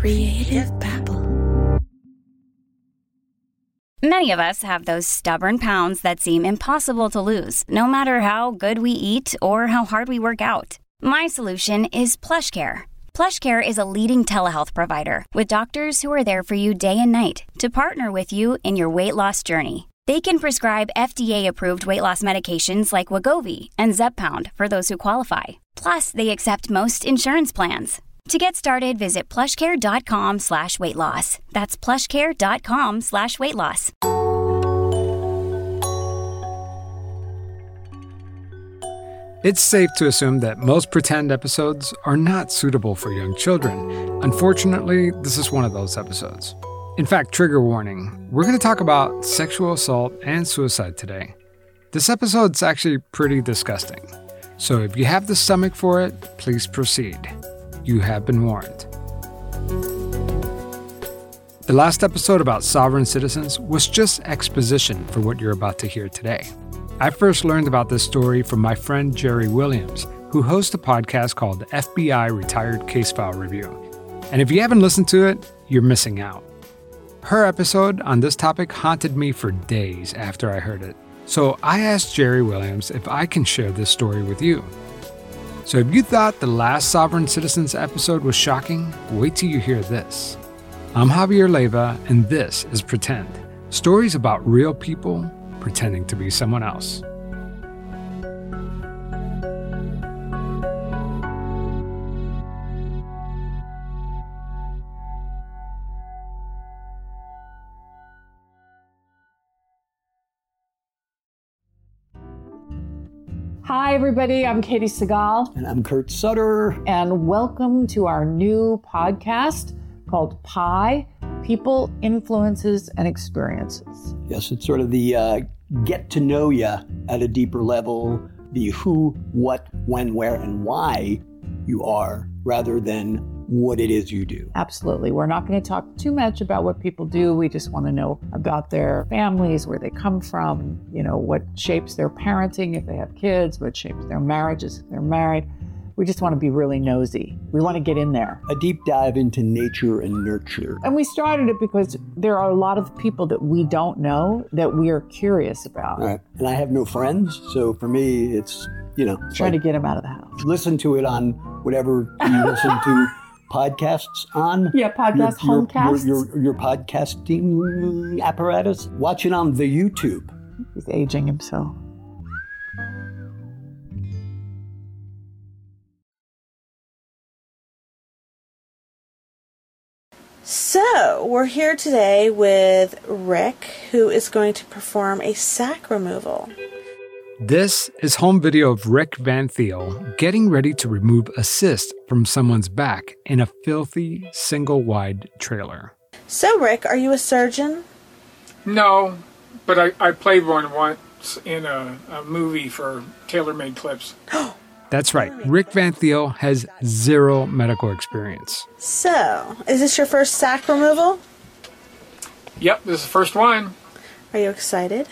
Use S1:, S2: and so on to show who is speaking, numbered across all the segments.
S1: Creative Babble.
S2: Many of us have those stubborn pounds that seem impossible to lose, no matter how good we eat or how hard we work out. My solution is PlushCare. PlushCare is a leading telehealth provider with doctors who are there for you day and night to partner with you in your weight loss journey. They can prescribe FDA-approved weight loss medications like Wegovy and Zepbound for those who qualify. Plus, they accept most insurance plans. To get started, visit plushcare.com/weightloss. That's plushcare.com/weightloss.
S3: It's safe to assume that most pretend episodes are not suitable for young children. Unfortunately, this is one of those episodes. In fact, trigger warning, we're going to talk about sexual assault and suicide today. This episode's actually pretty disgusting. So if you have the stomach for it, please proceed. You have been warned. The last episode about sovereign citizens was just exposition for what you're about to hear today. I first learned about this story from my friend Jerry Williams, who hosts a podcast called the FBI Retired Case File Review. And if you haven't listened to it, you're missing out. Her episode on this topic haunted me for days after I heard it. So I asked Jerry Williams if I can share this story with you. So if you thought the last Sovereign Citizens episode was shocking, wait till you hear this. I'm Javier Leiva, and this is Pretend. Stories about real people pretending to be someone else.
S4: Hi, everybody. I'm Katie Segal.
S5: And I'm Kurt Sutter.
S4: And welcome to our new podcast called PIE, People, Influences, and Experiences.
S5: Yes, it's sort of the get to know you at a deeper level, the who, what, when, where, and why you are, rather than what it is you do.
S4: Absolutely. We're not going to talk too much about what people do. We just want to know about their families, where they come from, what shapes their parenting if they have kids, what shapes their marriages if they're married. We just want to be really nosy. We want to get in there.
S5: A deep dive into nature and nurture.
S4: And we started it because there are a lot of people that we don't know that we are curious about.
S5: Right. And I have no friends, so for me, it's,
S4: trying to get them out of the house.
S5: Listen to it on whatever you listen to podcasts on.
S4: Yeah, podcast, homecasts.
S5: Your podcasting apparatus. Watch it on the YouTube.
S4: He's aging himself.
S1: So, we're here today with Rick, who is going to perform a sack removal.
S3: This is home video of Rick Van Thiel getting ready to remove a cyst from someone's back in a filthy, single-wide trailer.
S1: So, Rick, are you a surgeon?
S6: No, but I played one once in a movie for Tailor-Made Clips.
S3: That's right. Rick Van Thiel has zero medical experience.
S1: So, is this your first sack removal?
S6: Yep, this is the first one.
S1: Are you excited?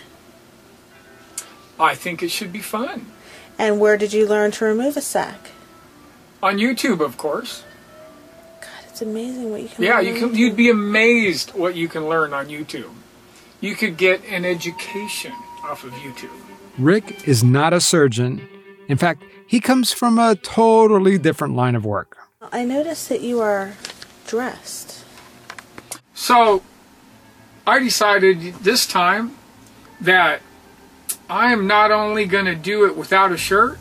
S6: I think it should be fun.
S1: And where did you learn to remove a sack?
S6: On YouTube, of course.
S1: God, it's amazing what you can
S6: learn.
S1: Yeah,
S6: you'd be amazed what you can learn on YouTube. You could get an education off of YouTube.
S3: Rick is not a surgeon. In fact, he comes from a totally different line of work.
S1: I noticed that you are dressed.
S6: So, I decided this time that I am not only going to do it without a shirt,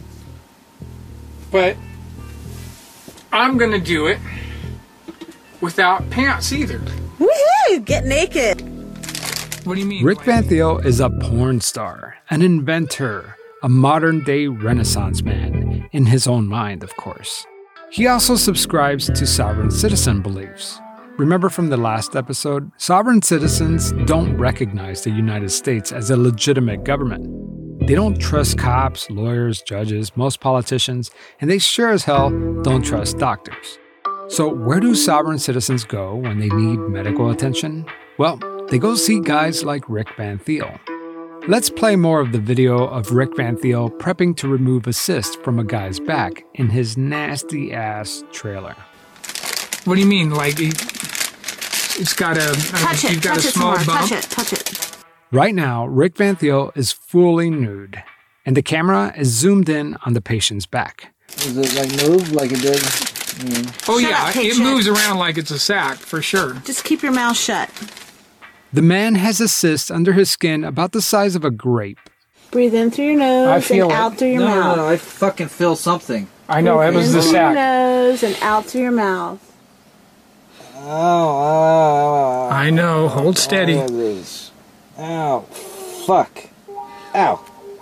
S6: but I'm going to do it without pants either.
S1: Woohoo! Get naked!
S6: What do you mean?
S3: Rick Van Thiel is a porn star, an inventor, a modern-day Renaissance man, in his own mind, of course. He also subscribes to sovereign citizen beliefs. Remember from the last episode, sovereign citizens don't recognize the United States as a legitimate government. They don't trust cops, lawyers, judges, most politicians, and they sure as hell don't trust doctors. So where do sovereign citizens go when they need medical attention? Well, they go see guys like Rick Van Thiel. Let's play more of the video of Rick Van Thiel prepping to remove a cyst from a guy's back in his nasty-ass trailer.
S6: What do you mean? Like it's got a
S1: Touch it.
S6: you've got
S1: Touch
S6: a
S1: it some
S6: small
S1: more.
S6: bump.
S1: Touch it.
S3: Right now, Rick Van Thiel is fully nude, and the camera is zoomed in on the patient's back.
S7: Does it like move like it did?
S6: Oh
S1: Shut
S6: yeah,
S1: up,
S6: it
S1: patient.
S6: moves around like it's a sack for sure.
S1: Just keep your mouth shut.
S3: The man has a cyst under his skin about the size of a grape.
S1: Breathe in through your nose and out through your mouth.
S7: No, I fucking feel something.
S6: I know it was
S1: in
S6: the
S1: through your
S6: sack.
S1: nose and out through your mouth.
S7: Ow.
S6: I know. Hold steady.
S7: There it is. Ow. Fuck. Ow.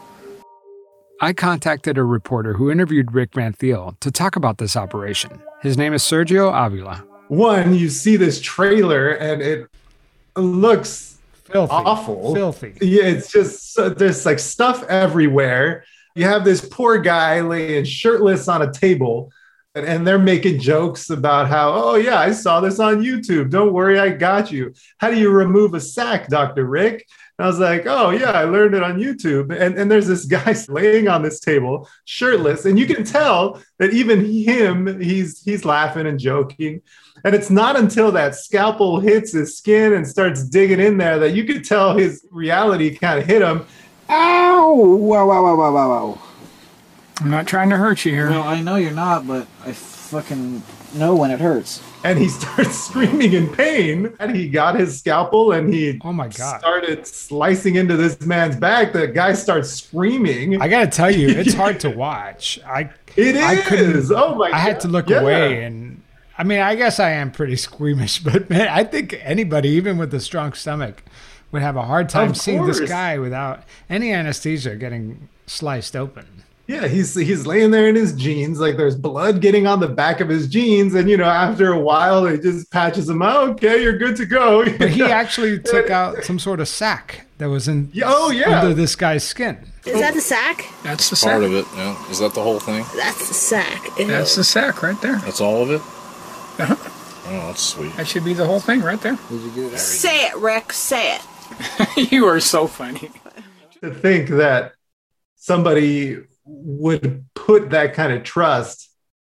S3: I contacted a reporter who interviewed Rick Van Thiel to talk about this operation. His name is Sergio Avila.
S8: One, you see this trailer and it looks
S3: Filthy.
S8: awful.
S3: Filthy.
S8: Yeah, it's just, there's like stuff everywhere. You have this poor guy laying shirtless on a table and they're making jokes about how, oh yeah, I saw this on YouTube. Don't worry, I got you. How do you remove a sack, Dr. Rick? And I was like, oh yeah, I learned it on YouTube. And there's this guy laying on this table, shirtless, and you can tell that even him, he's laughing and joking. And it's not until that scalpel hits his skin and starts digging in there that you could tell his reality kind of hit him.
S7: Ow! Wow.
S6: I'm not trying to hurt you here.
S7: No, I know you're not, but I fucking know when it hurts.
S8: And he starts screaming in pain. And he got his scalpel and he
S3: Oh my God.
S8: started slicing into this man's back. The guy starts screaming.
S3: I gotta tell you, it's hard to watch. I couldn't.
S8: Oh my God.
S3: I had to look away, and I mean, I guess I am pretty squeamish, but man, I think anybody, even with a strong stomach, would have a hard time
S8: Of
S3: seeing this
S8: course.
S3: guy without any anesthesia getting sliced open.
S8: Yeah, he's laying there in his jeans, like there's blood getting on the back of his jeans, and after a while, they just patches him out. Okay, you're good to go.
S3: But he actually took out some sort of sack that was in under this guy's skin.
S1: Is that the sack?
S6: That's the
S9: Part
S6: sack.
S9: of it, yeah. Is that the whole thing?
S1: That's the sack. Ew.
S6: That's the sack right there.
S9: That's all of it?
S6: Uh-huh.
S9: Oh, that's sweet.
S6: That should be the whole thing right there.
S7: Did you get it?
S1: Say it, Rick. Say it.
S6: You are so funny.
S8: To think that somebody would put that kind of trust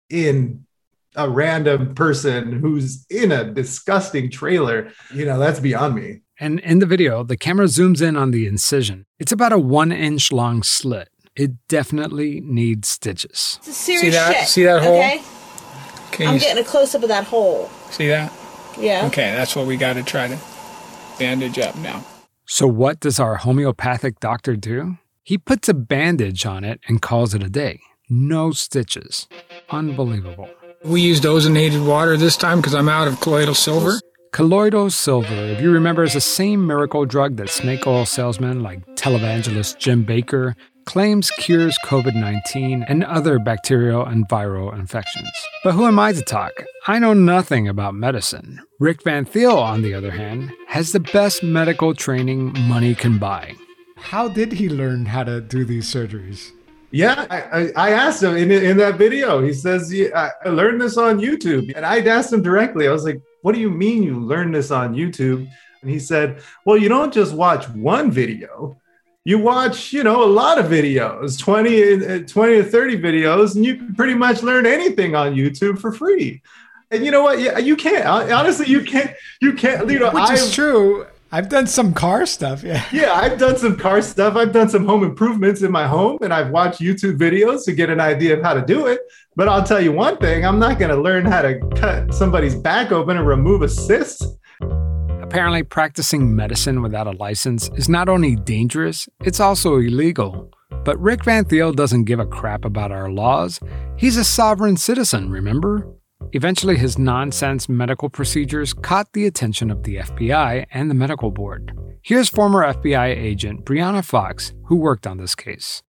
S8: in a random person who's in a disgusting trailer, that's beyond me.
S3: And in the video, the camera zooms in on the incision. It's about a 1-inch long slit. It definitely needs stitches.
S1: It's a serious
S6: See that?
S1: shit.
S6: See that hole?
S1: Okay?
S6: Okay,
S1: I'm getting a close-up of that hole.
S6: see that?
S1: Yeah.
S6: Okay, that's what we got to try to bandage up now.
S3: So what does our homeopathic doctor do? He puts a bandage on it and calls it a day. No stitches. Unbelievable.
S6: We used ozonated water this time because I'm out of colloidal silver.
S3: Colloidal silver, if you remember, is the same miracle drug that snake oil salesmen like televangelist Jim Baker claims cures COVID-19 and other bacterial and viral infections. But who am I to talk? I know nothing about medicine. Rick Van Thiel, on the other hand, has the best medical training money can buy. How did he learn how to do these surgeries?
S8: Yeah, I asked him in that video. He says, yeah, I learned this on YouTube. And I asked him directly. I was like, what do you mean you learned this on YouTube? And he said, well, you don't just watch one video. You watch, a lot of videos, 20 to 30 videos, and you can pretty much learn anything on YouTube for free. And you know what? Yeah, you can't. Honestly, you can't. Which
S3: is true. I've done some car stuff, yeah.
S8: Yeah, I've done some car stuff. I've done some home improvements in my home, and I've watched YouTube videos to get an idea of how to do it. But I'll tell you one thing, I'm not going to learn how to cut somebody's back open and remove a cyst.
S3: Apparently, practicing medicine without a license is not only dangerous, it's also illegal. But Rick Van Thiel doesn't give a crap about our laws. He's a sovereign citizen, remember? Eventually, his nonsense medical procedures caught the attention of the FBI and the medical board. Here's former FBI agent Brianna Fox, who worked on this case.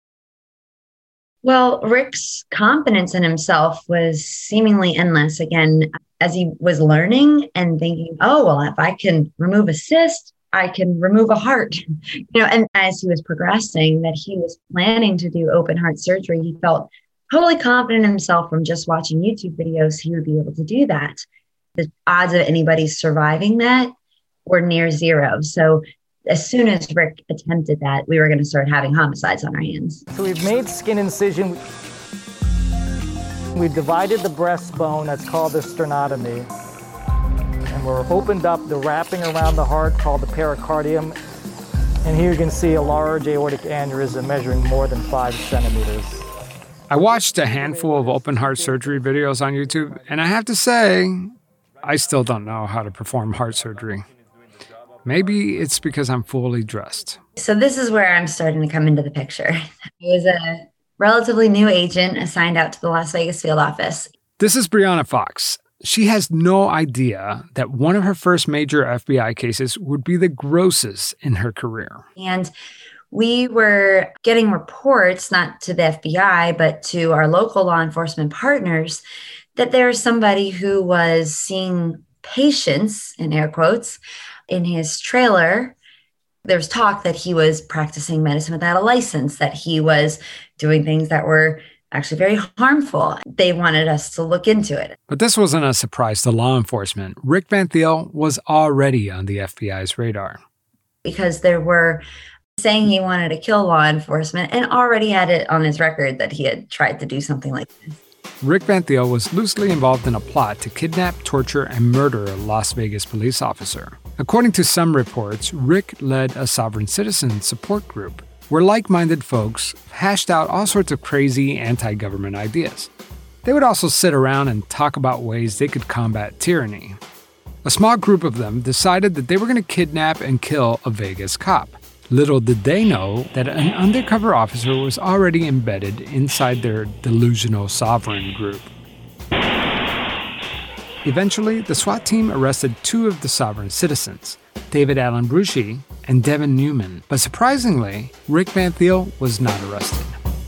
S10: Well, Rick's confidence in himself was seemingly endless. Again, as he was learning and thinking, oh, well, if I can remove a cyst, I can remove a heart. And as he was progressing, that he was planning to do open heart surgery, he felt totally confident in himself from just watching YouTube videos, he would be able to do that. The odds of anybody surviving that were near zero. So as soon as Rick attempted that, we were going to start having homicides on our hands.
S11: So we've made skin incision. We divided the breastbone, that's called the sternotomy, and we're opened up the wrapping around the heart called the pericardium. And here you can see a large aortic aneurysm measuring more than 5 centimeters.
S3: I watched a handful of open heart surgery videos on YouTube, and I have to say, I still don't know how to perform heart surgery. Maybe it's because I'm fully dressed.
S10: So this is where I'm starting to come into the picture. I was a relatively new agent assigned out to the Las Vegas field office.
S3: This is Brianna Fox. She has no idea that one of her first major FBI cases would be the grossest in her career.
S10: And we were getting reports, not to the FBI, but to our local law enforcement partners, that there was somebody who was seeing patients, in air quotes, in his trailer. There's talk that he was practicing medicine without a license, that he was doing things that were actually very harmful. They wanted us to look into it.
S3: But this wasn't a surprise to law enforcement. Rick Van Thiel was already on the FBI's radar.
S10: Because there were saying he wanted to kill law enforcement and already had it on his record that he had tried to do something like this.
S3: Rick Van Thiel was loosely involved in a plot to kidnap, torture, and murder a Las Vegas police officer. According to some reports, Rick led a sovereign citizen support group where like-minded folks hashed out all sorts of crazy anti-government ideas. They would also sit around and talk about ways they could combat tyranny. A small group of them decided that they were going to kidnap and kill a Vegas cop. Little did they know that an undercover officer was already embedded inside their delusional sovereign group. Eventually, the SWAT team arrested 2 of the sovereign citizens, David Allen Bruschi and Devin Newman. But surprisingly, Rick Van Thiel was not arrested.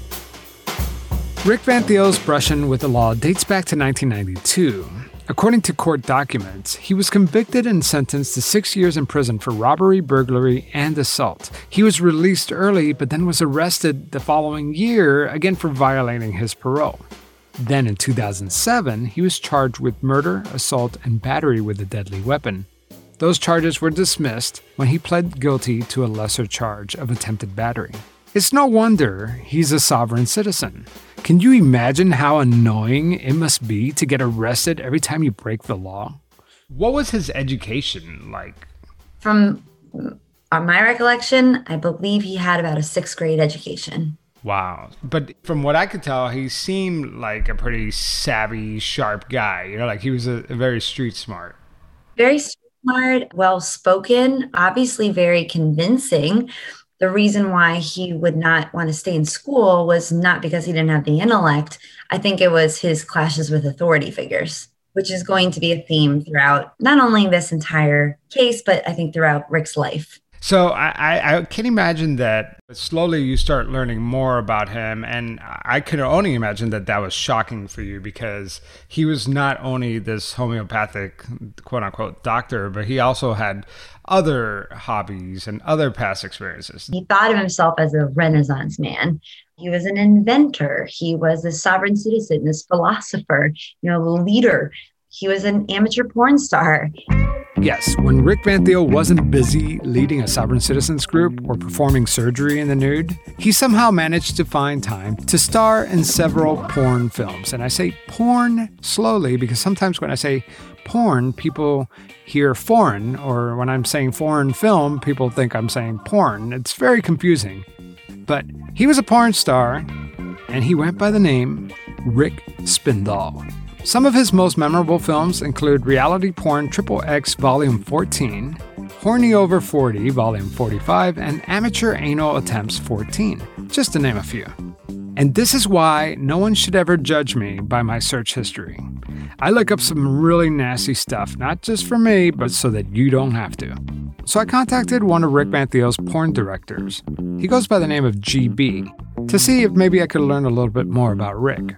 S3: Rick Van Thiel's brushing with the law dates back to 1992. According to court documents, he was convicted and sentenced to 6 years in prison for robbery, burglary, and assault. He was released early, but then was arrested the following year, again for violating his parole. Then in 2007, he was charged with murder, assault, and battery with a deadly weapon. Those charges were dismissed when he pled guilty to a lesser charge of attempted battery. It's no wonder he's a sovereign citizen. Can you imagine how annoying it must be to get arrested every time you break the law? What was his education like?
S10: From my recollection, I believe he had about a 6th grade education.
S3: Wow. But from what I could tell, he seemed like a pretty savvy, sharp guy. You know, like he was a very street smart.
S10: Very street smart, well-spoken, obviously very convincing. The reason why he would not want to stay in school was not because he didn't have the intellect. I think it was his clashes with authority figures, which is going to be a theme throughout not only this entire case, but I think throughout Rick's life.
S3: So I can imagine that slowly you start learning more about him, and I can only imagine that that was shocking for you because he was not only this homeopathic, quote-unquote, doctor, but he also had other hobbies and other past experiences.
S10: He thought of himself as a Renaissance man. He was an inventor. He was a sovereign citizen, this philosopher, leader. He was an amateur porn star.
S3: Yes, when Rick Van Thiel wasn't busy leading a sovereign citizens group or performing surgery in the nude, he somehow managed to find time to star in several porn films. And I say porn slowly because sometimes when I say porn, people hear foreign, or when I'm saying foreign film, people think I'm saying porn. It's very confusing. But he was a porn star, and he went by the name Rick Spindahl. Some of his most memorable films include Reality Porn XXX Volume 14, Horny Over 40 Volume 45, and Amateur Anal Attempts 14, just to name a few. And this is why no one should ever judge me by my search history. I look up some really nasty stuff, not just for me, but so that you don't have to. So I contacted one of Rick Van Thiel's porn directors. He goes by the name of GB, to see if maybe I could learn a little bit more about Rick.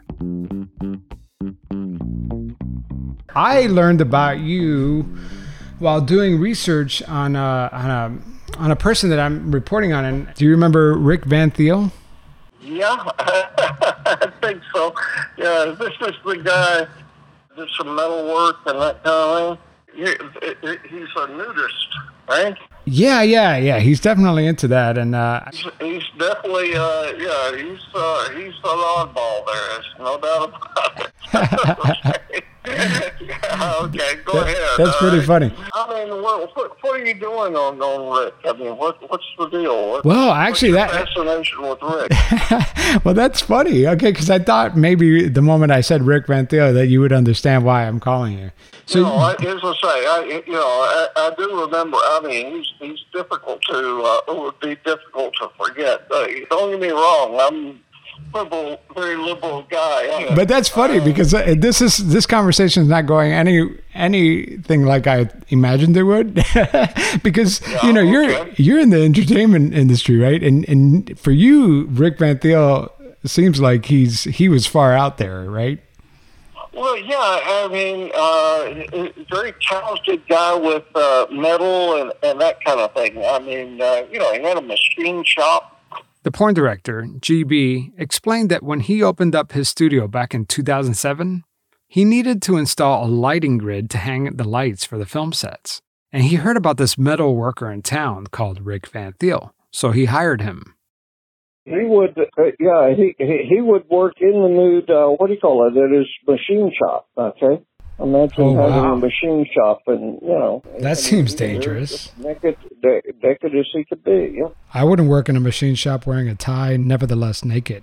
S3: I learned about you while doing research on a person that I'm reporting on. And do you remember Rick Van Thiel?
S12: Yeah, I think so. Yeah, this is the guy who did some metal work and that kind of thing. He's a nudist, right?
S3: Yeah. He's definitely into that, and
S12: He's definitely, he's an oddball there. There's no doubt about it. Okay, go ahead.
S3: That's pretty funny.
S12: I mean, what are you doing on Rick? I mean, what's the deal?
S3: Well, actually,
S12: what's your fascination with Rick?
S3: Well, that's funny. Okay, because I thought maybe the moment I said Rick Van Theo that you would understand why I'm calling you. So,
S12: as I say, I do remember. I mean, he's difficult to. It would be difficult to forget. Don't get me wrong. I'm liberal, very liberal guy.
S3: But that's funny because this conversation is not going anything like I imagined it would. Because you're in the entertainment industry, right? And for you, Rick Van Theo seems like he was far out there, right?
S12: Well, yeah, I mean, very talented guy with metal and that kind of thing. I mean, he had a machine shop.
S3: The porn director, GB, explained that when he opened up his studio back in 2007, he needed to install a lighting grid to hang the lights for the film sets. And he heard about this metal worker in town called Rick Van Theo, so he hired him.
S12: He would, he would work in the nude, what do you call it? At his machine shop, okay? Imagine having a machine shop and,
S3: That seems dangerous.
S12: Naked as he could be, yeah.
S3: I wouldn't work in a machine shop wearing a tie, nevertheless naked.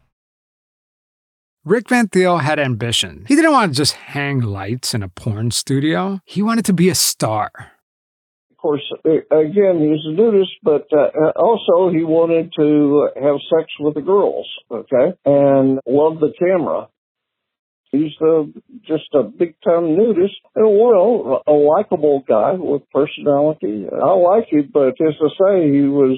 S3: Rick Van Theo had ambition. He didn't want to just hang lights in a porn studio. He wanted to be a star.
S12: Of course, again, he was a nudist, but also he wanted to have sex with the girls, okay, and loved the camera. He's just a big-time nudist and, a likable guy with personality. I like him, but as I say, he was,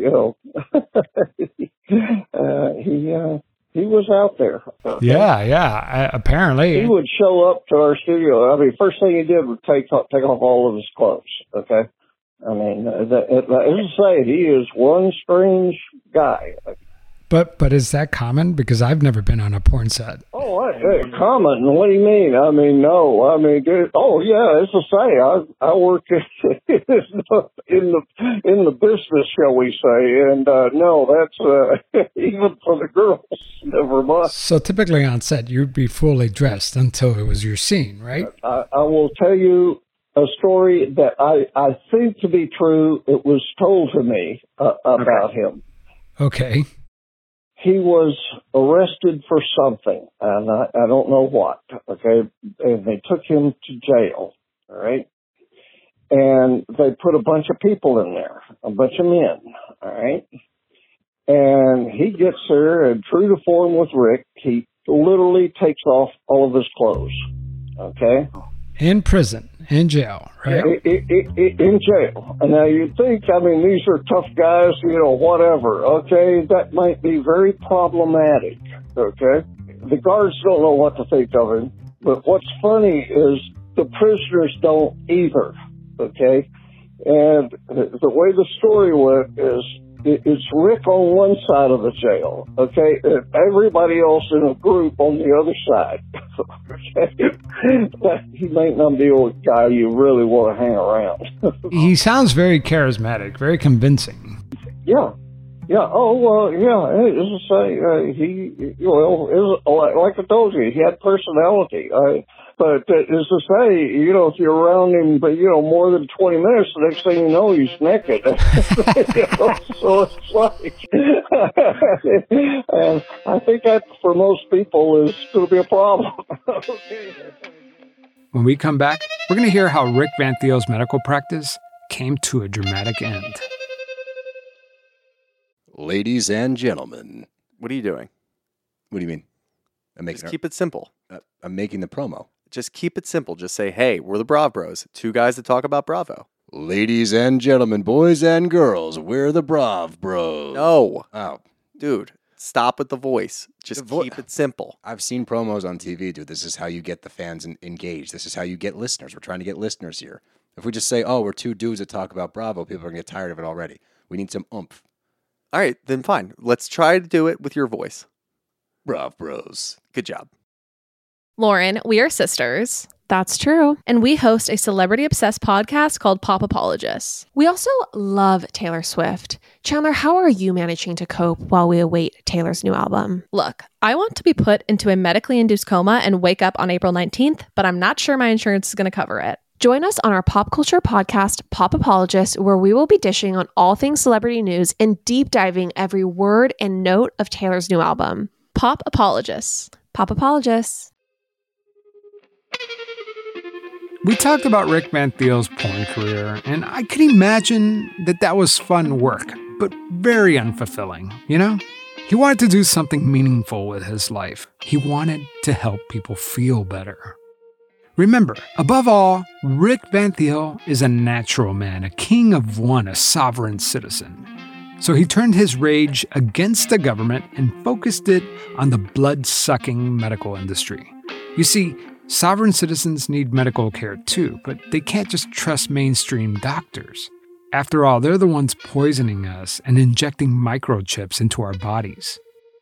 S12: he was out there.
S3: Yeah, apparently.
S12: He would show up to our studio. I mean, first thing he did was take off all of his clothes, okay? I mean, as I say, he is one strange guy.
S3: But is that common? Because I've never been on a porn set.
S12: Oh, common? What do you mean? I mean, no. I mean, yeah, as I say, I work in the business, shall we say, and no, that's even for the girls, never mind.
S3: So typically on set, you'd be fully dressed until it was your scene, right?
S12: I will tell you a story that I think to be true. It was told to me about him.
S3: Okay.
S12: He was arrested for something, and I don't know what, okay? And they took him to jail, all right? And they put a bunch of people in there, a bunch of men, all right? And he gets there, and true to form with Rick, he literally takes off all of his clothes, okay?
S3: In prison, in jail, right?
S12: In jail. And now you'd think, I mean, these are tough guys, whatever, okay? That might be very problematic, okay? The guards don't know what to think of him. But what's funny is the prisoners don't either, okay? And the way the story went is it's Rick on one side of the jail, okay? And everybody else in a group on the other side, okay? He might not be a guy you really want to hang around.
S3: He sounds very charismatic, very convincing.
S12: Yeah. Oh, well, yeah. As I say, he, like I told you, he had personality. But as I say, if you're around him, more than 20 minutes, the next thing you know, he's naked. So it's like, and I think that for most people is going to be a problem.
S3: When we come back, we're going to hear how Rick Van Theo's medical practice came to a dramatic end.
S13: Ladies and gentlemen.
S14: What are you doing?
S13: What do you mean?
S14: Just keep it simple.
S13: I'm making the promo.
S14: Just keep it simple. Just say, hey, we're the Brav Bros. Two guys that talk about Bravo.
S13: Ladies and gentlemen, boys and girls, we're the Brav Bros.
S14: No.
S13: Oh.
S14: Dude, stop with the voice. Just keep it simple.
S13: I've seen promos on TV, dude. This is how you get the fans engaged. This is how you get listeners. We're trying to get listeners here. If we just say, oh, we're two dudes that talk about Bravo, people are going to get tired of it already. We need some oomph.
S14: All right, then fine. Let's try to do it with your voice.
S13: Brav Bros.
S14: Good job.
S15: Lauren, we are sisters. That's true. And we host a celebrity-obsessed podcast called Pop Apologists. We also love Taylor Swift. Chandler, how are you managing to cope while we await Taylor's new album? Look, I want to be put into a medically induced coma and wake up on April 19th, but I'm not sure my insurance is going to cover it. Join us on our pop culture podcast, Pop Apologists, where we will be dishing on all things celebrity news and deep diving every word and note of Taylor's new album. Pop Apologists. Pop Apologists.
S3: We talked about Rick Van Thiel's porn career, and I could imagine that was fun work, but very unfulfilling, you know? He wanted to do something meaningful with his life. He wanted to help people feel better. Remember, above all, Rick Van Thiel is a natural man, a king of one, a sovereign citizen. So he turned his rage against the government and focused it on the blood-sucking medical industry. You see, sovereign citizens need medical care too, but they can't just trust mainstream doctors. After all, they're the ones poisoning us and injecting microchips into our bodies.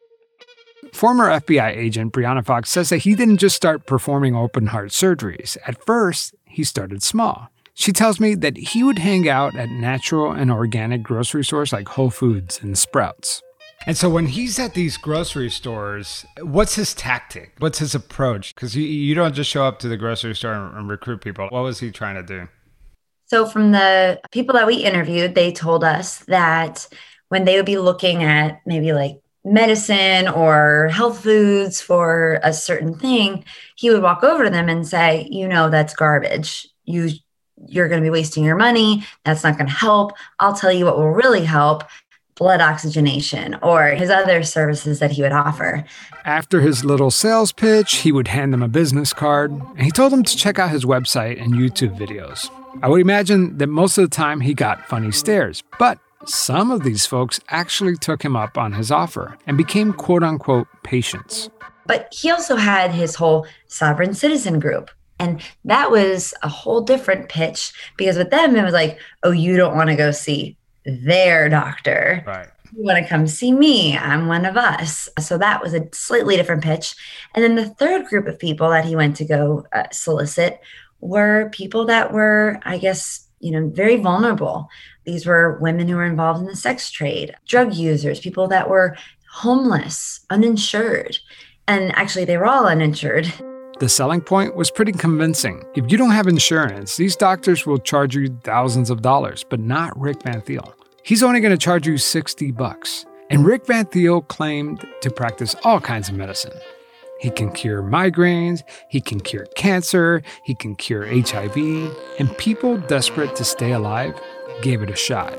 S3: Former FBI agent Brianna Fox says that he didn't just start performing open-heart surgeries. At first, he started small. She tells me that he would hang out at natural and organic grocery stores like Whole Foods and Sprouts. And so when he's at these grocery stores, what's his tactic? What's his approach? Because you don't just show up to the grocery store and recruit people. What was he trying to do?
S10: So from the people that we interviewed, they told us that when they would be looking at maybe like medicine or health foods for a certain thing, he would walk over to them and say, that's garbage. You're going to be wasting your money. That's not going to help. I'll tell you what will really help. Blood oxygenation, or his other services that he would offer.
S3: After his little sales pitch, he would hand them a business card, and he told them to check out his website and YouTube videos. I would imagine that most of the time he got funny stares, but some of these folks actually took him up on his offer and became quote-unquote patients.
S10: But he also had his whole sovereign citizen group. And that was a whole different pitch, because with them, it was like, oh, you don't want to go see their doctor.
S3: Right.
S10: You want to come see me. I'm one of us. So that was a slightly different pitch. And then the third group of people that he went to go solicit were people that were, I guess, very vulnerable. These were women who were involved in the sex trade, drug users, people that were homeless, uninsured. And actually, they were all uninsured.
S3: The selling point was pretty convincing. If you don't have insurance, these doctors will charge you thousands of dollars, but not Rick Van Thiel. He's only going to charge you $60. And Rick Van Thiel claimed to practice all kinds of medicine. He can cure migraines, he can cure cancer, he can cure HIV, and people desperate to stay alive gave it a shot.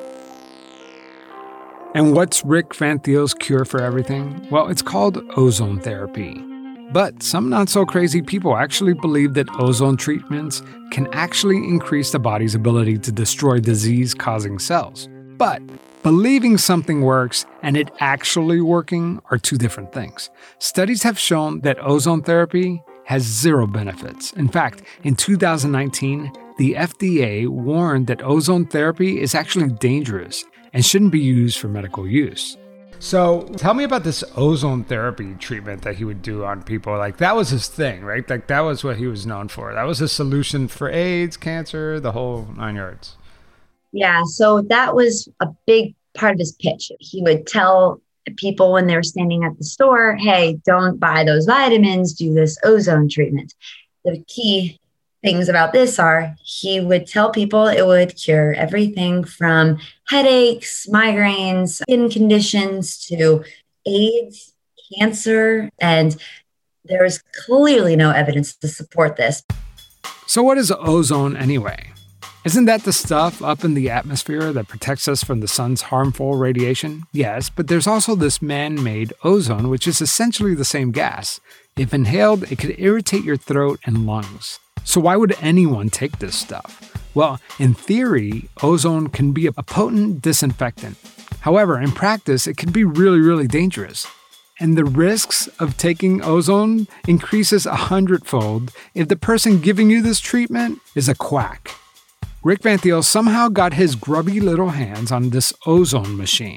S3: And what's Rick Van Thiel's cure for everything? Well, it's called ozone therapy. But some not-so-crazy people actually believe that ozone treatments can actually increase the body's ability to destroy disease-causing cells. But believing something works and it actually working are two different things. Studies have shown that ozone therapy has zero benefits. In fact, in 2019, the FDA warned that ozone therapy is actually dangerous and shouldn't be used for medical use. So tell me about this ozone therapy treatment that he would do on people. Like, that was his thing, right? Like, that was what he was known for. That was his solution for AIDS, cancer, the whole 9 yards.
S10: Yeah, so that was a big part of his pitch. He would tell people when they were standing at the store, hey, don't buy those vitamins, do this ozone treatment. The key things about this are he would tell people it would cure everything from headaches, migraines, skin conditions to AIDS, cancer, and there's clearly no evidence to support this.
S3: So what is ozone anyway? Isn't that the stuff up in the atmosphere that protects us from the sun's harmful radiation? Yes, but there's also this man-made ozone, which is essentially the same gas. If inhaled, it could irritate your throat and lungs. So why would anyone take this stuff? Well, in theory, ozone can be a potent disinfectant. However, in practice, it can be really, really dangerous. And the risks of taking ozone increases 100-fold if the person giving you this treatment is a quack. Rick Van Thiel somehow got his grubby little hands on this ozone machine.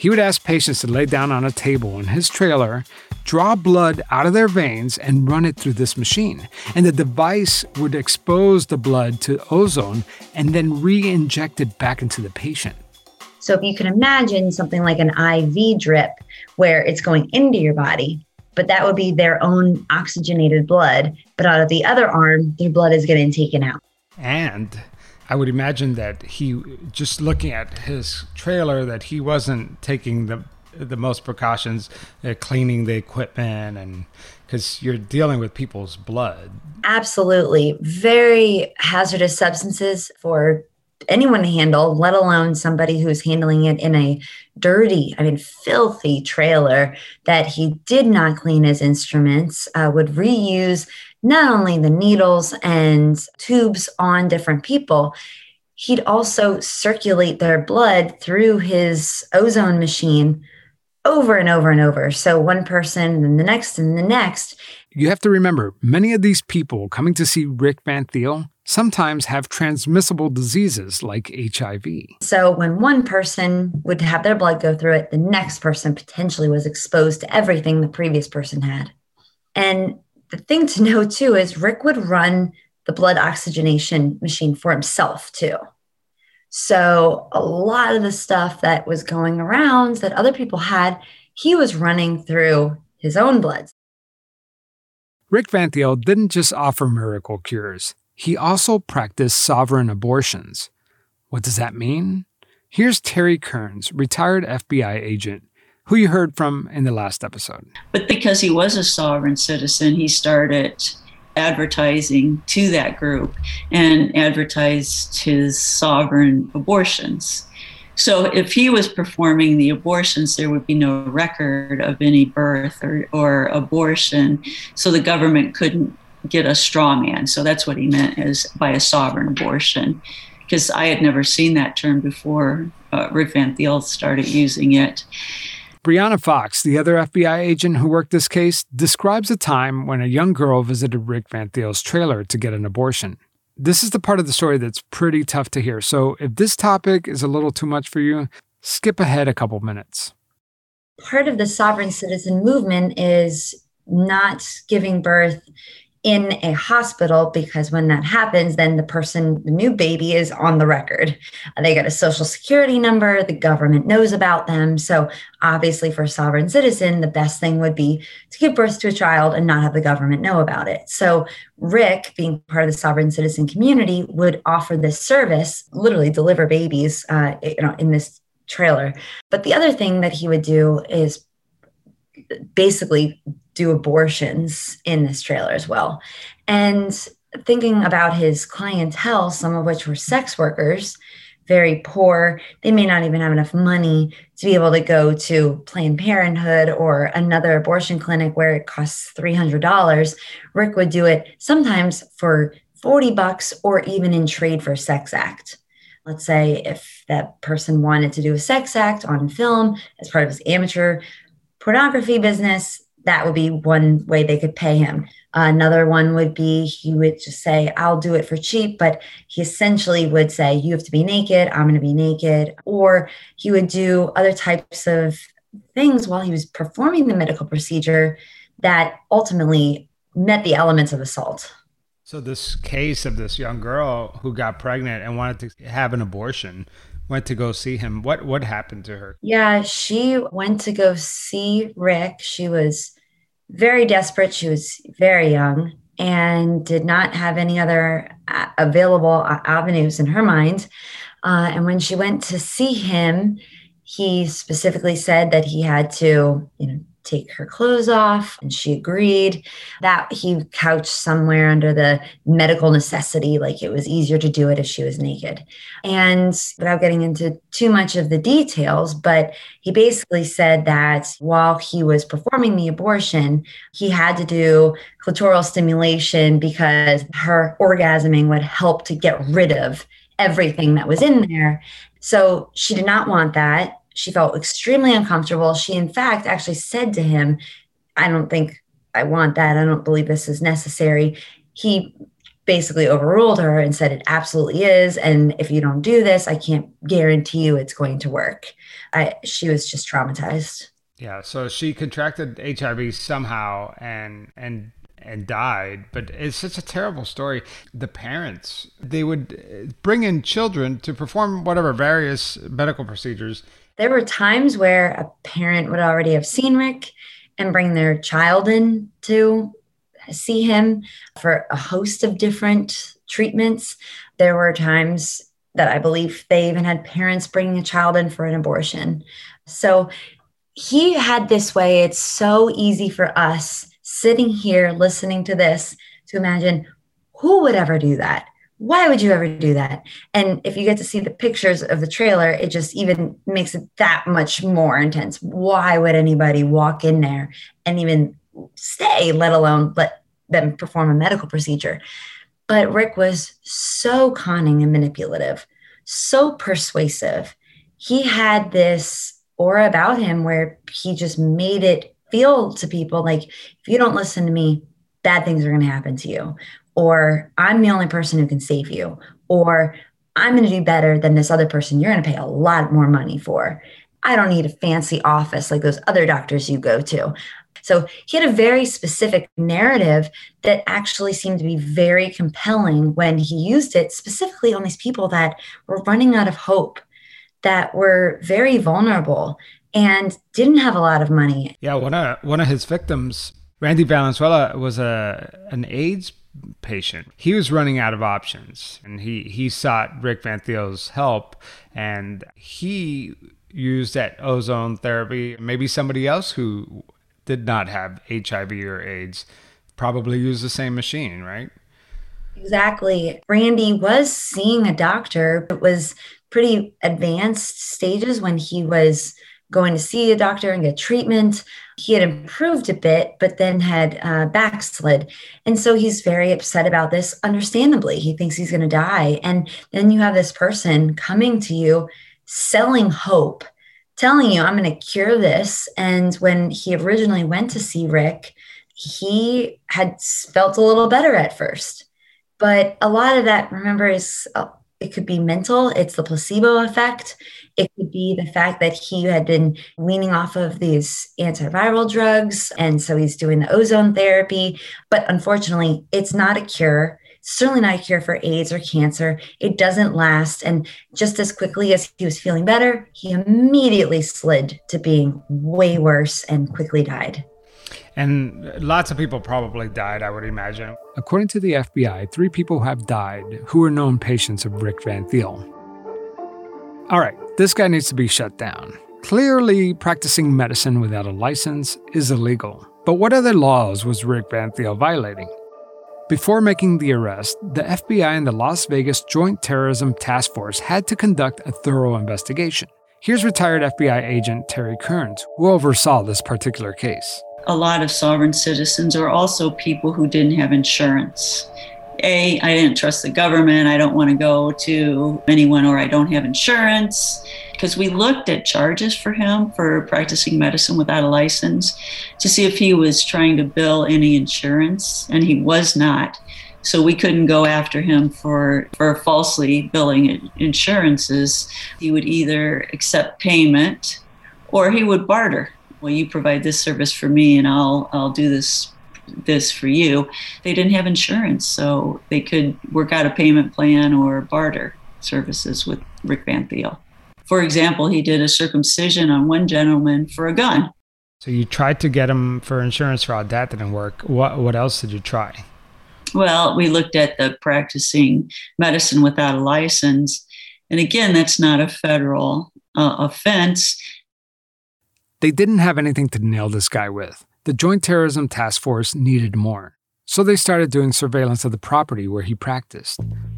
S3: He would ask patients to lay down on a table in his trailer, draw blood out of their veins, and run it through this machine. And the device would expose the blood to ozone and then re-inject it back into the patient.
S10: So if you can imagine something like an IV drip where it's going into your body, but that would be their own oxygenated blood. But out of the other arm, their blood is getting taken out.
S3: And I would imagine that he, just looking at his trailer, that he wasn't taking the most precautions, cleaning the equipment, and because you're dealing with people's blood.
S10: Absolutely. Very hazardous substances for anyone to handle, let alone somebody who's handling it in a dirty, filthy trailer that he did not clean his instruments, would reuse not only the needles and tubes on different people, he'd also circulate their blood through his ozone machine over and over and over. So one person and the next and the next.
S3: You have to remember, many of these people coming to see Rick Van Thiel sometimes have transmissible diseases like HIV.
S10: So when one person would have their blood go through it, the next person potentially was exposed to everything the previous person had. And the thing to know too is Rick would run the blood oxygenation machine for himself too. So a lot of the stuff that was going around that other people had, he was running through his own blood.
S3: Rick Van Thiel didn't just offer miracle cures. He also practiced sovereign abortions. What does that mean? Here's Terry Kearns, retired FBI agent, who you heard from in the last episode.
S16: But because he was a sovereign citizen, he started advertising to that group and advertised his sovereign abortions. So if he was performing the abortions, there would be no record of any birth or abortion. So the government couldn't get a straw man. So that's what he meant as by a sovereign abortion, because I had never seen that term before Rick Van Thiel started using it.
S3: Brianna Fox, the other FBI agent who worked this case, describes a time when a young girl visited Rick Van Thiel's trailer to get an abortion. This is the part of the story that's pretty tough to hear, so if this topic is a little too much for you, skip ahead a couple minutes.
S10: Part of the sovereign citizen movement is not giving birth in a hospital, because when that happens, then the new baby is on the record. They got a social security number, the government knows about them. So obviously for a sovereign citizen, the best thing would be to give birth to a child and not have the government know about it. So Rick, being part of the sovereign citizen community, would offer this service, literally deliver babies in this trailer. But the other thing that he would do is basically do abortions in this trailer as well. And thinking about his clientele, some of which were sex workers, very poor, they may not even have enough money to be able to go to Planned Parenthood or another abortion clinic where it costs $300. Rick would do it sometimes for $40 or even in trade for a sex act. Let's say if that person wanted to do a sex act on film as part of his amateur pornography business, that would be one way they could pay him. Another one would be he would just say, I'll do it for cheap, but he essentially would say, you have to be naked, I'm going to be naked. Or he would do other types of things while he was performing the medical procedure that ultimately met the elements of assault.
S3: So this case of this young girl who got pregnant and wanted to have an abortion, went to go see him. What happened to her?
S10: Yeah, she went to go see Rick. She was very desperate. She was very young and did not have any other available avenues in her mind. And when she went to see him, he specifically said that he had to, take her clothes off, and she agreed. That he couched somewhere under the medical necessity, like it was easier to do it if she was naked. And without getting into too much of the details, but he basically said that while he was performing the abortion, he had to do clitoral stimulation because her orgasming would help to get rid of everything that was in there. So she did not want that. She felt extremely uncomfortable. She, in fact, actually said to him, I don't think I want that. I don't believe this is necessary. He basically overruled her and said it absolutely is. And if you don't do this, I can't guarantee you it's going to work. She was just traumatized.
S3: Yeah, so she contracted HIV somehow and died, but it's such a terrible story. The parents, they would bring in children to perform whatever various medical procedures.
S10: There were times where a parent would already have seen Rick and bring their child in to see him for a host of different treatments. There were times that I believe they even had parents bringing a child in for an abortion. So he had this way. It's so easy for us sitting here listening to this to imagine, who would ever do that? Why would you ever do that? And if you get to see the pictures of the trailer, it just even makes it that much more intense. Why would anybody walk in there and even stay, let alone let them perform a medical procedure? But Rick was so cunning and manipulative, so persuasive. He had this aura about him where he just made it feel to people like, if you don't listen to me, bad things are going to happen to you. Or I'm the only person who can save you. Or I'm going to do better than this other person you're going to pay a lot more money for. I don't need a fancy office like those other doctors you go to. So he had a very specific narrative that actually seemed to be very compelling when he used it specifically on these people that were running out of hope, that were very vulnerable and didn't have a lot of money.
S3: Yeah, one of his victims, Randy Valenzuela, was an AIDS patient. He was running out of options, and he sought Rick Van Thiel's help, and he used that ozone therapy. Maybe somebody else who did not have HIV or AIDS probably used the same machine, right?
S10: Exactly. Randy was seeing a doctor. It was pretty advanced stages when he was going to see a doctor and get treatment. He had improved a bit, but then had backslid. And so he's very upset about this, understandably. He thinks he's going to die. And then you have this person coming to you, selling hope, telling you, I'm going to cure this. And when he originally went to see Rick, he had felt a little better at first. But a lot of that, remember, is it could be mental. It's the placebo effect. It could be the fact that he had been weaning off of these antiviral drugs. And so he's doing the ozone therapy. But unfortunately, it's not a cure. It's certainly not a cure for AIDS or cancer. It doesn't last. And just as quickly as he was feeling better, he immediately slid to being way worse and quickly died.
S3: And lots of people probably died, I would imagine. According to the FBI, 3 people have died who were known patients of Rick Van Thiel. All right, this guy needs to be shut down. Clearly, practicing medicine without a license is illegal. But what other laws was Rick Van Thiel violating? Before making the arrest, the FBI and the Las Vegas Joint Terrorism Task Force had to conduct a thorough investigation. Here's retired FBI agent Terry Kearns, who oversaw this particular case.
S16: A lot of sovereign citizens are also people who didn't have insurance. I didn't trust the government. I don't want to go to anyone, or I don't have insurance. Because we looked at charges for him for practicing medicine without a license to see if he was trying to bill any insurance, and he was not. So we couldn't go after him for falsely billing insurances. He would either accept payment or he would barter. Well, you provide this service for me and I'll do this for you. They didn't have insurance, so they could work out a payment plan or barter services with Rick Van Thiel. For example, he did a circumcision on one gentleman for a gun.
S3: So you tried to get him for insurance fraud. That didn't work. What else did you try?
S16: Well, we looked at the practicing medicine without a license. And again, that's not a federal offense.
S3: They didn't have anything to nail this guy with. The Joint Terrorism Task Force needed more. So they started doing surveillance of the property where he practiced.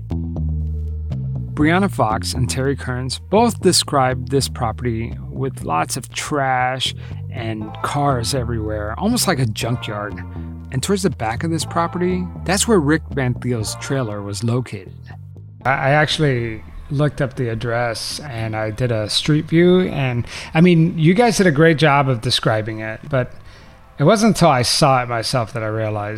S3: Brianna Fox and Terry Kearns both described this property with lots of trash and cars everywhere, almost like a junkyard. And towards the back of this property, that's where Rick Van Thiel's trailer was located. I actually looked up the address and I did a street view, and I mean, you guys did a great job of describing it, but it wasn't until I saw it myself that I realized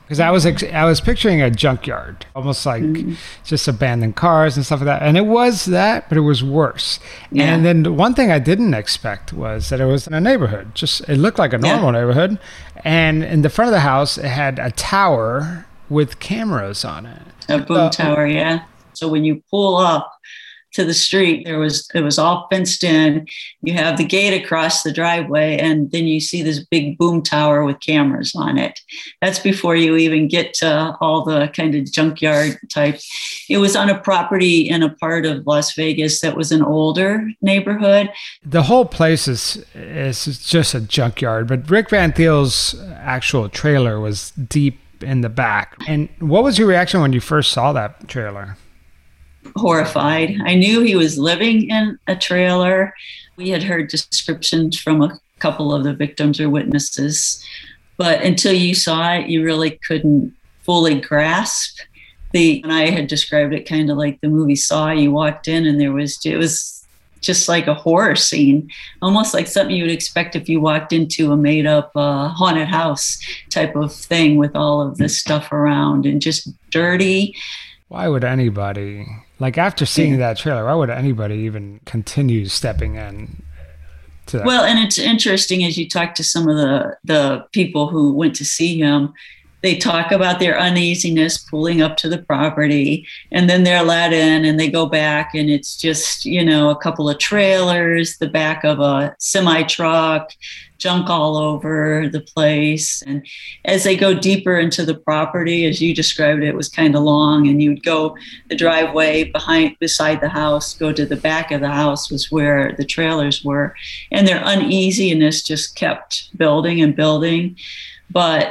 S3: Because I was picturing a junkyard, almost like just abandoned cars and stuff like that. And it was that, but it was worse. Yeah. And then one thing I didn't expect was that it was in a neighborhood. It looked like a normal neighborhood. And in the front of the house, it had a tower with cameras on it.
S16: A boom tower, yeah. So when you pull up to the street, it was all fenced in. You have the gate across the driveway, and then you see this big boom tower with cameras on it. That's before you even get to all the kind of junkyard type. It was on a property in a part of Las Vegas that was an older neighborhood.
S3: The whole place is just a junkyard, but Rick Van Thiel's actual trailer was deep in the back. And what was your reaction when you first saw that trailer?
S16: Horrified. I knew he was living in a trailer. We had heard descriptions from a couple of the victims or witnesses, but until you saw it, you really couldn't fully grasp and I had described it kind of like the movie Saw. You walked in and it was just like a horror scene, almost like something you would expect if you walked into a made up haunted house type of thing with all of this stuff around and just dirty.
S3: Why would anybody, like after seeing that trailer, why would anybody even continue stepping in to that?
S16: Well, and it's interesting as you talk to some of the people who went to see him, they talk about their uneasiness pulling up to the property, and then they're let in and they go back and it's just, a couple of trailers, the back of a semi truck, junk all over the place. And as they go deeper into the property, as you described it was kind of long, and you'd go the driveway beside the house, go to the back of the house was where the trailers were. And their uneasiness just kept building and building. But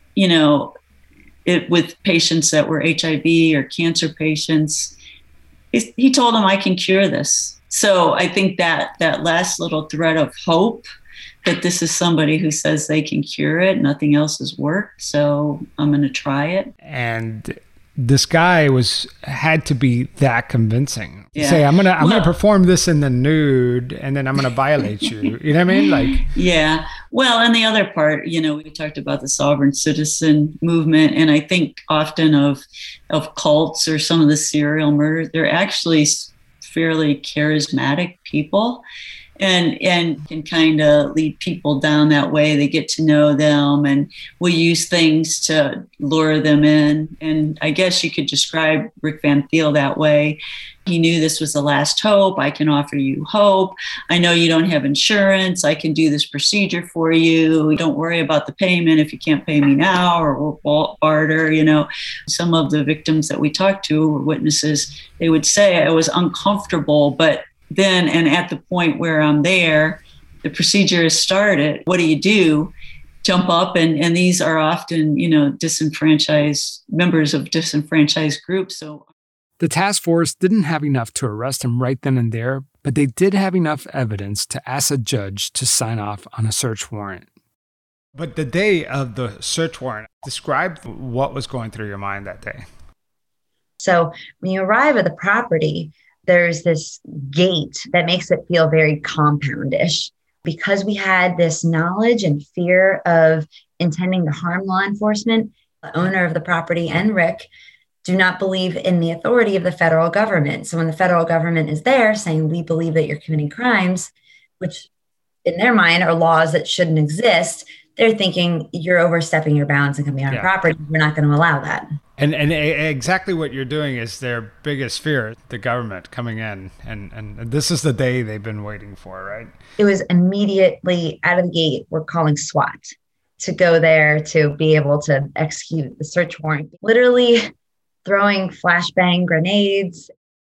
S16: with patients that were HIV or cancer patients, he told them, I can cure this. So I think that last little thread of hope that this is somebody who says they can cure it, nothing else has worked, so I'm going to try it.
S3: And this guy had to be that convincing.
S16: Yeah.
S3: Say, I'm gonna perform this in the nude, and then I'm gonna violate you. You know what I mean?
S16: Yeah. Well, and the other part, we talked about the sovereign citizen movement, and I think often of cults or some of the serial murders, they're actually fairly charismatic people. And can kind of lead people down that way. They get to know them and will use things to lure them in. And I guess you could describe Rick Van Thiel that way. He knew this was the last hope. I can offer you hope. I know you don't have insurance. I can do this procedure for you. Don't worry about the payment if you can't pay me now, or we'll barter. Some of the victims that we talked to were witnesses. They would say, I was uncomfortable, but then, and at the point where I'm there, the procedure has started. What do? Jump up, and these are often, disenfranchised members of disenfranchised groups. So
S3: the task force didn't have enough to arrest him right then and there, but they did have enough evidence to ask a judge to sign off on a search warrant. But the day of the search warrant, describe what was going through your mind that day.
S10: So when you arrive at the property, there's this gate that makes it feel very compoundish. Because we had this knowledge and fear of intending to harm law enforcement, the owner of the property and Rick do not believe in the authority of the federal government. So when the federal government is there saying, we believe that you're committing crimes, which in their mind are laws that shouldn't exist, they're thinking you're overstepping your bounds and coming on our property. We're not going to allow that.
S3: And exactly what you're doing is their biggest fear, the government coming in. And this is the day they've been waiting for, right?
S10: It was immediately out of the gate, we're calling SWAT to go there to be able to execute the search warrant. Literally throwing flashbang grenades.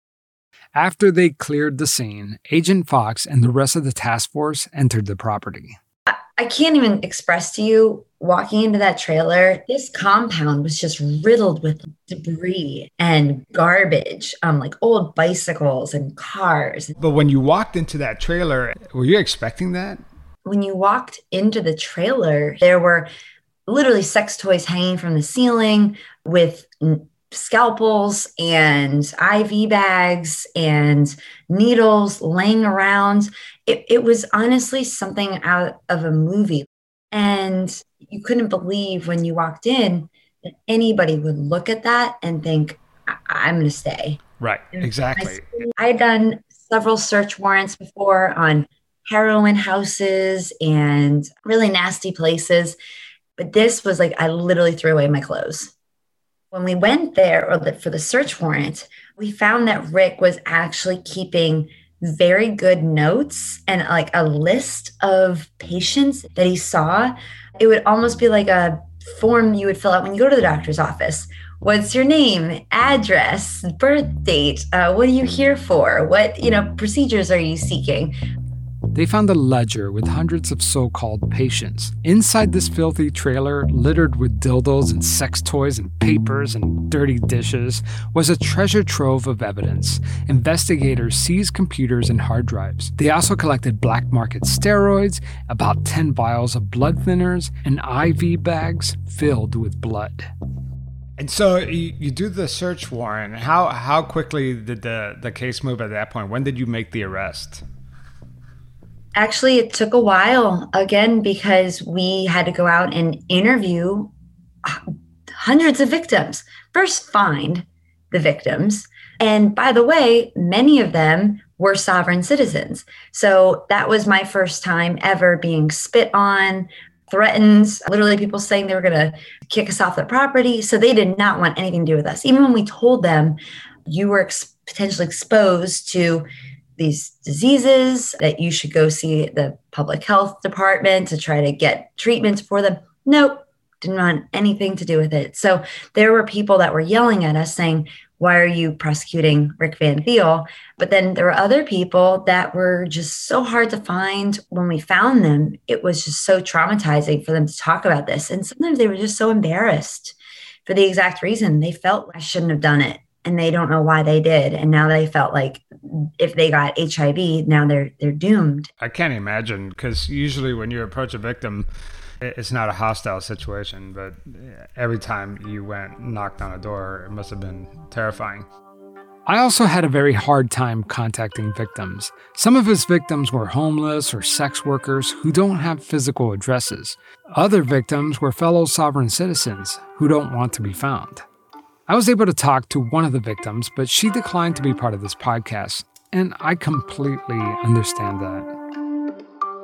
S3: After they cleared the scene, Agent Fox and the rest of the task force entered the property.
S10: I can't even express to you, walking into that trailer, this compound was just riddled with debris and garbage, like old bicycles and cars.
S3: But when you walked into that trailer, were you expecting that?
S10: When you walked into the trailer, there were literally sex toys hanging from the ceiling with scalpels and IV bags and needles laying around. It was honestly something out of a movie. And you couldn't believe when you walked in that anybody would look at that and think, I'm going to stay.
S3: Right, exactly.
S10: I had done several search warrants before on heroin houses and really nasty places. But this was like, I literally threw away my clothes. When we went there for the search warrant, we found that Rick was actually keeping very good notes and like a list of patients that he saw. It would almost be like a form you would fill out when you go to the doctor's office. What's your name, address, birth date? What are you here for? What, procedures are you seeking?
S3: They found a ledger with hundreds of so-called patients. Inside this filthy trailer, littered with dildos and sex toys and papers and dirty dishes, was a treasure trove of evidence. Investigators seized computers and hard drives. They also collected black market steroids, about 10 vials of blood thinners, and IV bags filled with blood.
S17: And so you do the search warrant. How quickly did the case move at that point? When did you make the arrest?
S10: Actually, it took a while, again, because we had to go out and interview hundreds of victims. First, find the victims. And by the way, many of them were sovereign citizens. So that was my first time ever being spit on, threatened, literally people saying they were going to kick us off their property. So they did not want anything to do with us. Even when we told them you were potentially exposed to these diseases, that you should go see the public health department to try to get treatments for them. Nope, didn't want anything to do with it. So there were people that were yelling at us saying, why are you prosecuting Rick Van Thiel? But then there were other people that were just so hard to find. When we found them, it was just so traumatizing for them to talk about this. And sometimes they were just so embarrassed for the exact reason. They felt I shouldn't have done it. And they don't know why they did. And now they felt like if they got HIV, now they're doomed.
S17: I can't imagine, because usually when you approach a victim, it's not a hostile situation. But every time you went and knocked on a door, it must have been terrifying.
S3: I also had a very hard time contacting victims. Some of his victims were homeless or sex workers who don't have physical addresses. Other victims were fellow sovereign citizens who don't want to be found. I was able to talk to one of the victims, but she declined to be part of this podcast, and I completely understand that.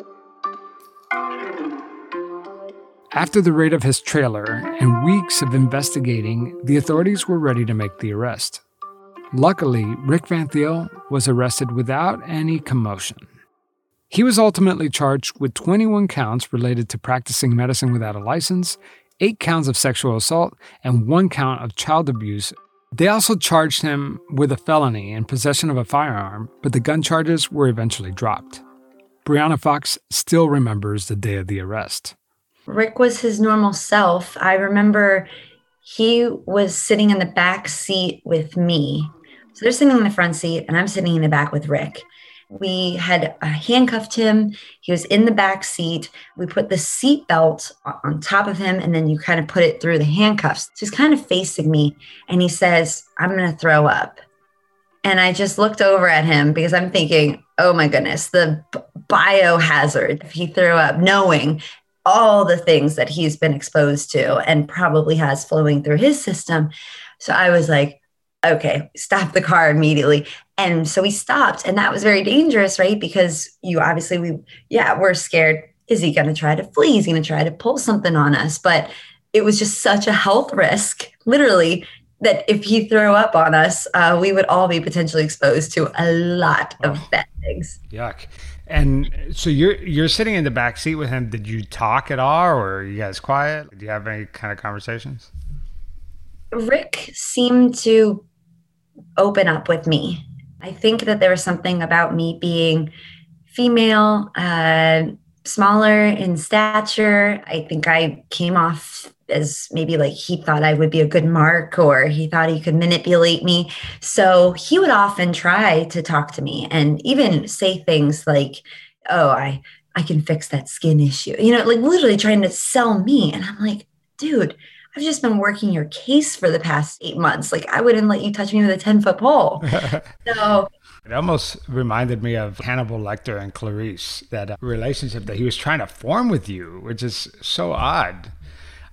S3: After the raid of his trailer and weeks of investigating, the authorities were ready to make the arrest. Luckily, Rick Van Thiel was arrested without any commotion. He was ultimately charged with 21 counts related to practicing medicine without a license, 8 counts of sexual assault, and 1 count of child abuse. They also charged him with a felony in possession of a firearm, but the gun charges were eventually dropped. Brianna Fox still remembers the day of the arrest.
S10: Rick was his normal self. I remember he was sitting in the back seat with me. So they're sitting in the front seat, and I'm sitting in the back with Rick. We had handcuffed him. He was in the back seat. We put the seat belt on top of him, and then you kind of put it through the handcuffs. So he's kind of facing me, and he says, I'm going to throw up. And I just looked over at him because I'm thinking, oh my goodness, the biohazard if he threw up, knowing all the things that he's been exposed to and probably has flowing through his system. So I was like, okay, stop the car immediately. And so we stopped, and that was very dangerous, right? Because we're scared. Is he going to try to flee? Is he going to try to pull something on us? But it was just such a health risk, literally, that if he threw up on us, we would all be potentially exposed to a lot of bad things.
S17: Yuck. And so you're sitting in the back seat with him. Did you talk at all, or are you guys quiet? Do you have any kind of conversations?
S10: Rick seemed to open up with me. I think that there was something about me being female, smaller in stature. I think I came off as maybe like he thought I would be a good mark, or he thought he could manipulate me. So he would often try to talk to me and even say things like, oh, I can fix that skin issue, like literally trying to sell me. And I'm like, dude, I've just been working your case for the past 8 months. Like, I wouldn't let you touch me with a 10-foot pole. So
S17: it almost reminded me of Hannibal Lecter and Clarice, that relationship that he was trying to form with you, which is so odd.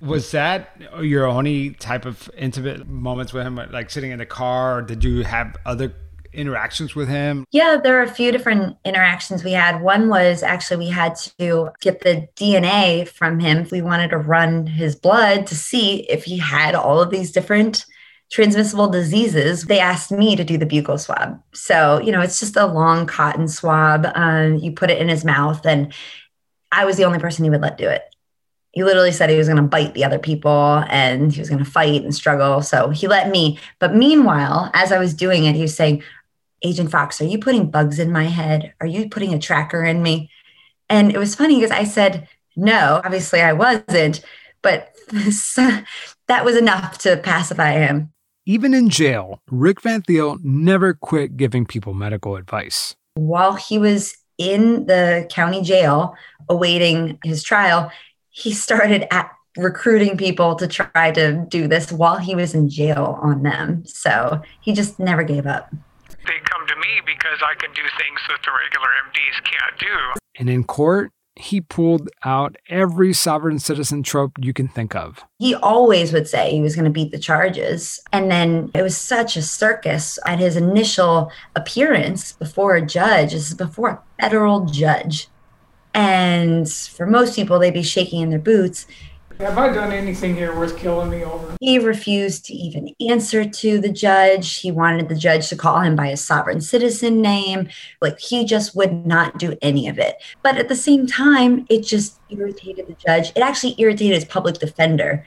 S17: Was that your only type of intimate moments with him, like sitting in the car, or did you have other interactions with him?
S10: Yeah, there are a few different interactions we had. One was actually we had to get the DNA from him. We wanted to run his blood to see if he had all of these different transmissible diseases. They asked me to do the buccal swab. So, it's just a long cotton swab. You put it in his mouth, and I was the only person he would let do it. He literally said he was going to bite the other people and he was going to fight and struggle. So he let me. But meanwhile, as I was doing it, he was saying, Agent Fox, are you putting bugs in my head? Are you putting a tracker in me? And it was funny because I said, no, obviously I wasn't. But that was enough to pacify him.
S3: Even in jail, Rick Van Thiel never quit giving people medical advice.
S10: While he was in the county jail awaiting his trial, he started recruiting people to try to do this while he was in jail on them. So he just never gave up.
S6: They come to me because I can do things that the regular MDs can't do.
S3: And in court, he pulled out every sovereign citizen trope you can think of.
S10: He always would say he was going to beat the charges. And then it was such a circus at his initial appearance before a judge. This is before a federal judge. And for most people, they'd be shaking in their boots.
S6: Have I done anything here worth killing me over?
S10: He refused to even answer to the judge. He wanted the judge to call him by his sovereign citizen name. He just would not do any of it. But at the same time, it just irritated the judge. It actually irritated his public defender.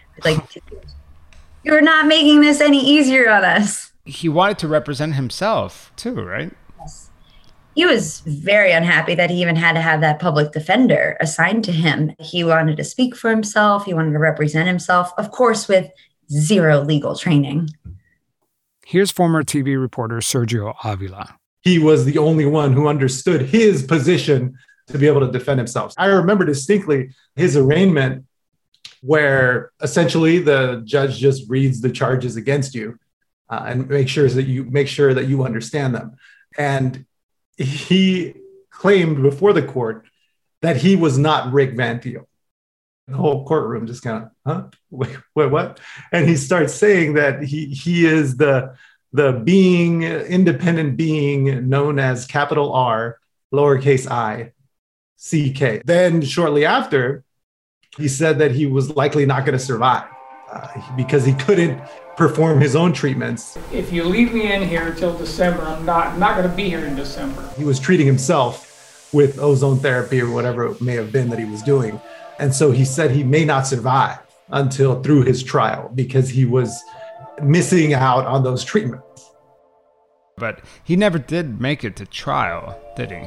S10: You're not making this any easier on us.
S17: He wanted to represent himself too, right?
S10: He was very unhappy that he even had to have that public defender assigned to him. He wanted to speak for himself. He wanted to represent himself, of course, with zero legal training.
S3: Here's former TV reporter Sergio Avila.
S8: He was the only one who understood his position to be able to defend himself. I remember distinctly his arraignment where essentially the judge just reads the charges against you and make sure that you understand them. And he claimed before the court that he was not Rick Van Thiel. The whole courtroom just kind of, huh? Wait, what? And he starts saying that he is the being, independent being known as capital R, lowercase I, CK. Then shortly after, he said that he was likely not going to survive because he couldn't perform his own treatments.
S6: If you leave me in here till December, I'm not going to be here in December.
S8: He was treating himself with ozone therapy or whatever it may have been that he was doing. And so he said he may not survive until through his trial because he was missing out on those treatments.
S17: But he never did make it to trial, did he?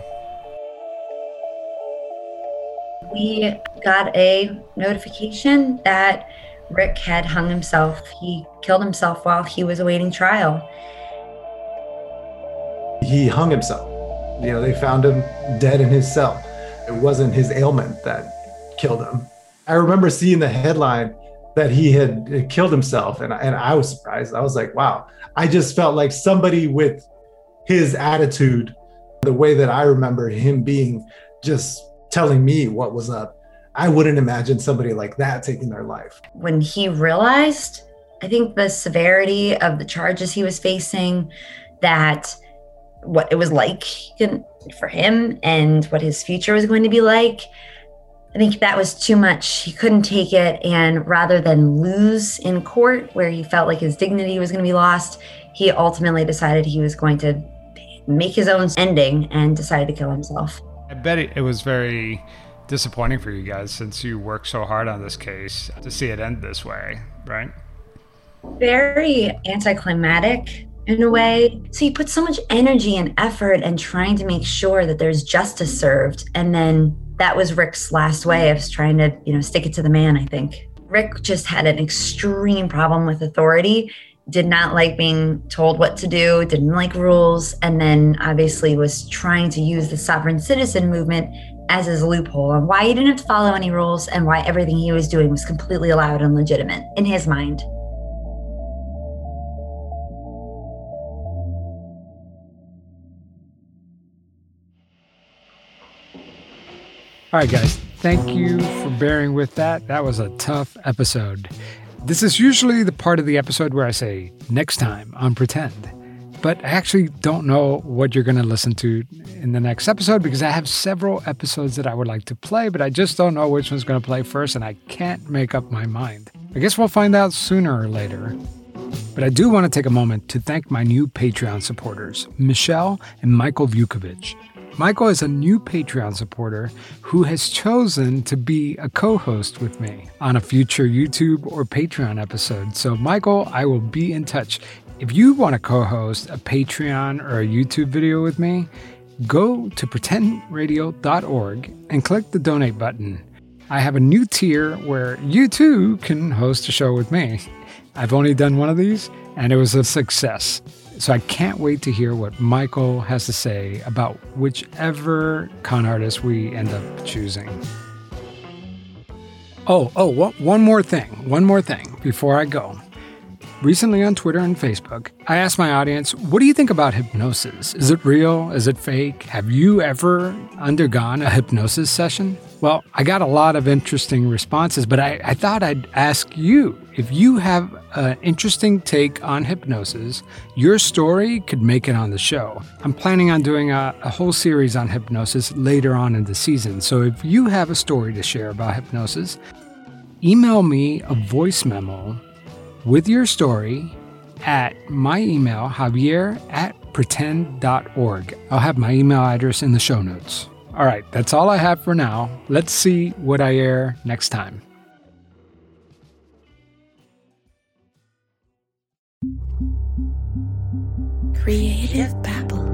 S10: We got a notification that Rick had hung himself. He killed himself while he was awaiting trial.
S8: He hung himself. They found him dead in his cell. It wasn't his ailment that killed him. I remember seeing the headline that he had killed himself, and I was surprised. I was like, wow. I just felt like somebody with his attitude, the way that I remember him being, just telling me what was up. I wouldn't imagine somebody like that taking their life.
S10: When he realized, I think the severity of the charges he was facing, that what it was like for him and what his future was going to be like, I think that was too much. He couldn't take it. And rather than lose in court where he felt like his dignity was going to be lost, he ultimately decided he was going to make his own ending and decided to kill himself.
S17: I bet it was very disappointing for you guys since you worked so hard on this case to see it end this way, right?
S10: Very anticlimactic in a way. So you put so much energy and effort and trying to make sure that there's justice served. And then that was Rick's last way of trying to, stick it to the man, I think. Rick just had an extreme problem with authority, did not like being told what to do, didn't like rules, and then obviously was trying to use the sovereign citizen movement as his loophole on why he didn't have to follow any rules and why everything he was doing was completely allowed and legitimate in his mind.
S3: All right, guys, Thank you for bearing with that. That was a tough episode. This is usually the part of the episode where I say, next time on Pretend. But I actually don't know what you're going to listen to in the next episode because I have several episodes that I would like to play, but I just don't know which one's going to play first, and I can't make up my mind. I guess we'll find out sooner or later. But I do want to take a moment to thank my new Patreon supporters, Michelle and Michael Vukovic. Michael is a new Patreon supporter who has chosen to be a co-host with me on a future YouTube or Patreon episode. So Michael, I will be in touch. If you want to co-host a Patreon or a YouTube video with me, go to pretendradio.org and click the donate button. I have a new tier where you too can host a show with me. I've only done one of these and it was a success. So I can't wait to hear what Michael has to say about whichever con artist we end up choosing. One more thing before I go. Recently on Twitter and Facebook, I asked my audience, what do you think about hypnosis? Is it real? Is it fake? Have you ever undergone a hypnosis session? Well, I got a lot of interesting responses, but I thought I'd ask you, if you have an interesting take on hypnosis, your story could make it on the show. I'm planning on doing a whole series on hypnosis later on in the season, so if you have a story to share about hypnosis, email me a voice memo with your story at my email, javier@pretend.org. I'll have my email address in the show notes. All right, that's all I have for now. Let's see what I air next time.
S1: Creative Babble.